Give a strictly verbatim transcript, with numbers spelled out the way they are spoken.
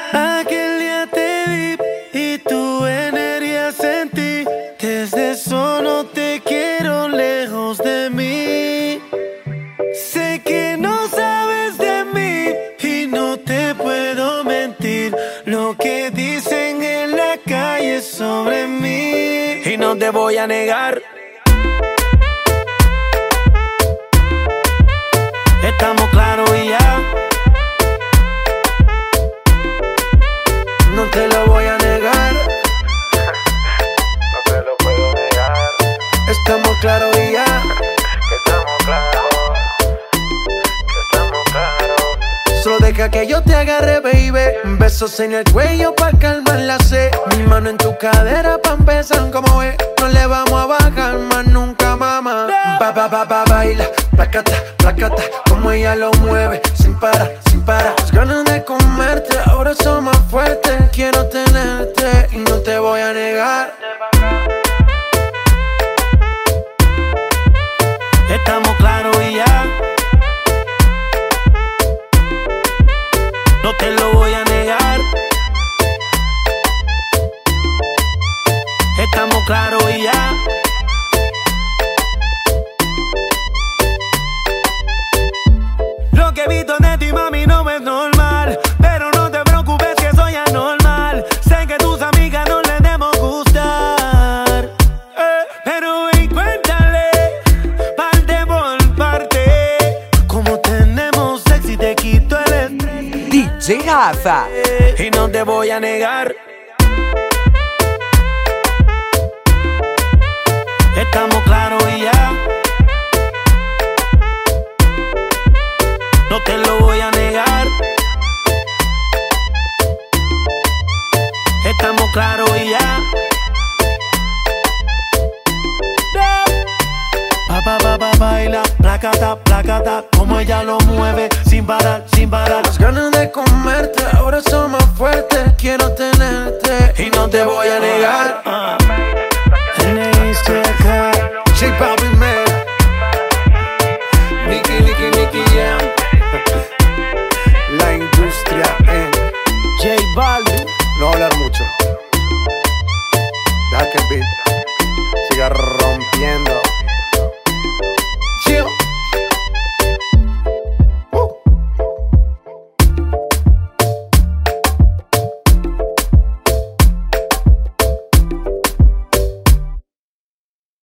Aquel día te vi y tu energía sentí. Desde eso no te quiero lejos de mí. Sé que no sabes de mí y no te puedo mentir. Lo que dicen en la calle sobre mí y no te voy a negar. Estamos claros y ya. No te lo voy a negar. No te lo puedo negar. Estamos claros y ya. Que estamos claros. Que estamos claros. Solo deja que yo te agarre, baby. Besos en el cuello pa' calmar la sed. Mi mano en tu cadera pa' empezar como es. No le vamos a bajar más nunca, mamá. Ba, ba, ba, ba, baila, placata, placata. Como ella lo mueve, sin parar, sin parar. Las ganas de comerte, ahora son más fuertes. Quiero tenerte y no te voy a negar. Estamos claros y ya. No te lo voy a negar. Estamos claros y ya. Lo que he visto de ti, mami, no es normal. Pero no te preocupes que soy anormal. Sé que tus amigas no les debemos gustar, eh, pero ven, cuéntale parte por parte. Como tenemos sexy y te quito el estrés. D J Rafa. Y no te voy a negar. Estamos claros y ya. No te lo voy a negar. Estamos claros y ya. Pa, pa, pa, pa, baila, placata, placata. Como ella lo mueve, sin parar, sin parar. Las ganas de comerte, ahora son más fuertes. Quiero tenerte y no te voy a negar.